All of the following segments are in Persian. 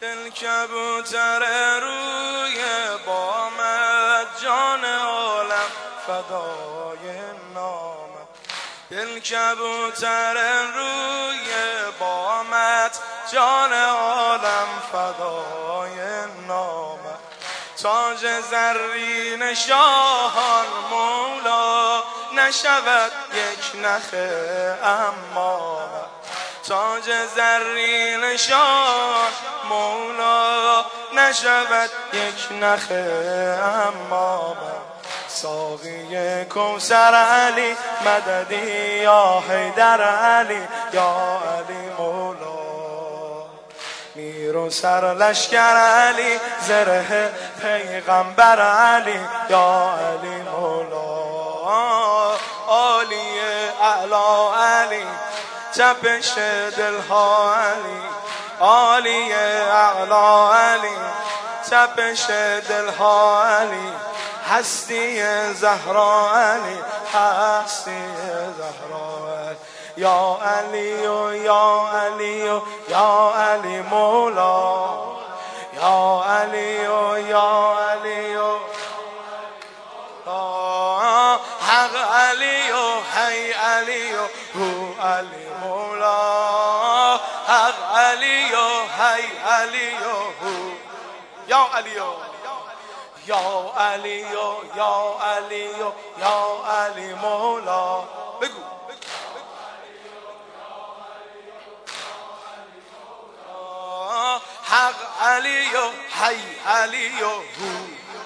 دل کبوتر روی بامت جان عالم فدای نامت. دل کبوتر روی بامت جان عالم فدای نامت. تاج زرین شاهان مولا نشود یک نخ امامت. تاج زرین شاه مولا نشود یک نخ امامت. ساقی کوثر علی مددی یا حیدر علی یا علی مولا. میر و سر لشکر علی زره پیغمبر علی یا علی مولا. عالی اعلا علی تپش دلها علی. عالی اعلا علی تپش دلها علی. هستی زهرا علی هستی زهرا علی. یا علی و یا علی و یا علی مولا. یا علی و یا علی و حق علی و حی علی و هو علی مولا. حق علی و حی علی و هو یا علی و یا علی و یا علی و یا علی مولا. بگو حق علی و حی علی و هو.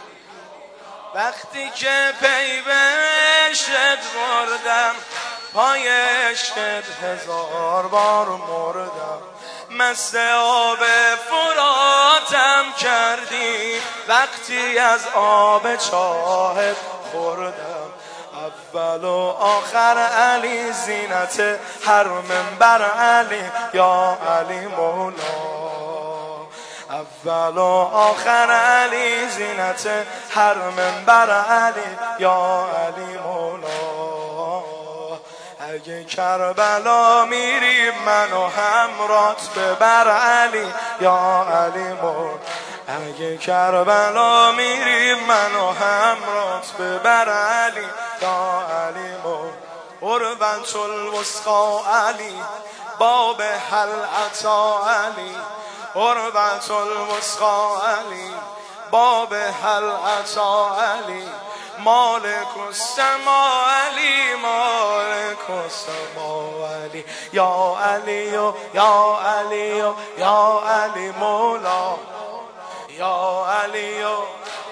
وقتی که پی به عشقت بردم پای عشقت هزار بار مردم. مست آب فراتم کردی وقتی از آب چاهت خوردم. اول و آخر علی زینت هر منبر علی یا علی مولا. اول و آخر علی زینت هر منبر علی یا علی مولا. اگه کربلا میری منو همرات ببر علی یا علی مولا. اگه کربلا میری منو همرات ببر علی یا علی مولا. قربت الوسقا علی باب هل عطا علی. قربت الوسقا علی باب هل عطا علی. مالک السما علی مالک السما علی. یا علی و یا علی و یا علی مولا. یا علی و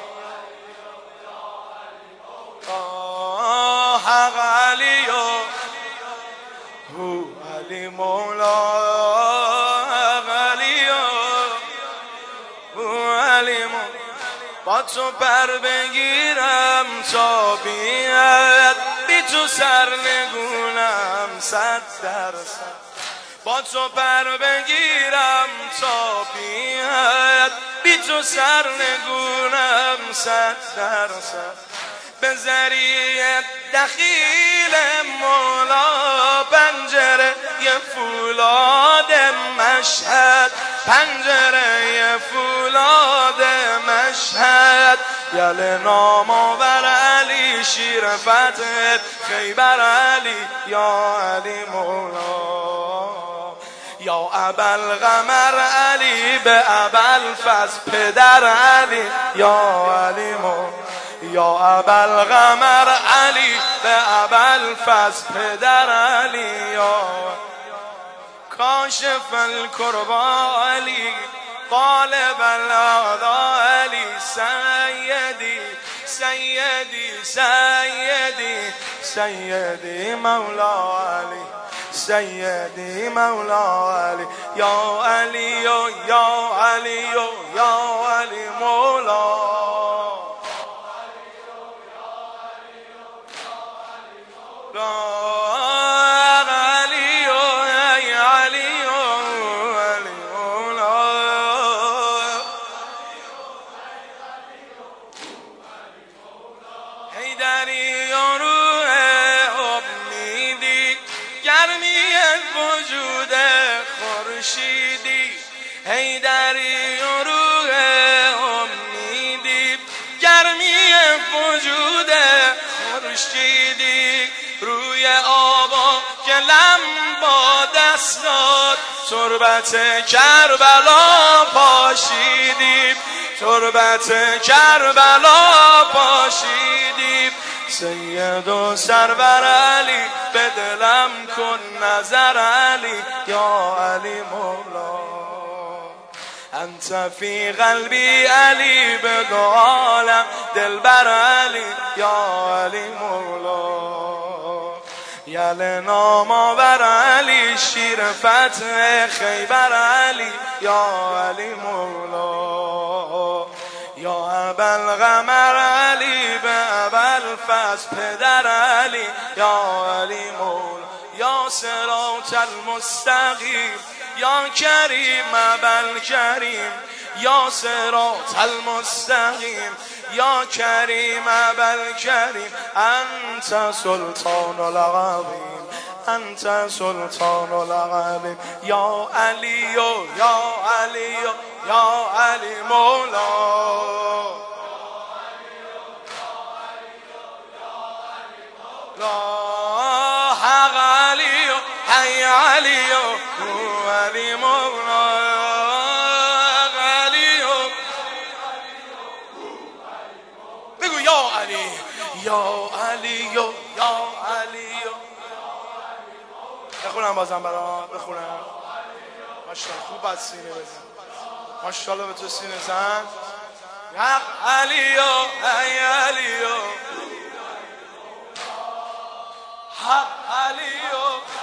حق علی و هو علی مولا. با تو پر بگیرم تا بیاد بی تو سرنگونم 100%. با تو پر بگیرم تا بیاد بی تو سرنگونم 100%. به ذریعه دخیل مولا پنجره ی فولاد مشهد. پنجره فولاد مشهد. یل نام آور علی شیر فتح خیبر علی یا علی مولا. یا ابوالقمر علی به ابوالفضل پدر علی یا علی مولا. یا ابوالقمر علی به ابوالفضل پدر علی یا کاشف الکربا علی غالب الاعدا علی. سیدی سیدی سیدی سیدی مولا علی. سیدی مولا علی. یا علی و یا علی و یا علی مولا. حیدری و روح امیدی گرمی وجود خورشیدی. حیدری خشکیدی روی آبا که لم با دست داد تربت کربلا پاشیدی تربت کربلا پاشیدی سید و سرور علی به دلم کن نظر علی یا علی مولا انت فی قلبی علی به عالم دلبر علی یا علی مولا یل نام آور علی شیر فتح خیبر علی یا علی مولا یا ابوالقمر علی به ابوالفضل پدر علی یا علی مولا یا صراط المستقیم یا کریم ابوالکریم یا صراط المستقیم یا کریم ابوالکریم انت سلطان العظیم انت سلطان العظیم یا علی یا علی یا علی مولا لا حق علی حی علی هو علی مولا علی بگو یا علی یا علی یا علی بخونم بازم برام بخونم ماشاءالله خوب از سینه بزن ماشاءالله به تو سینه زن حق علی حی علی حق علی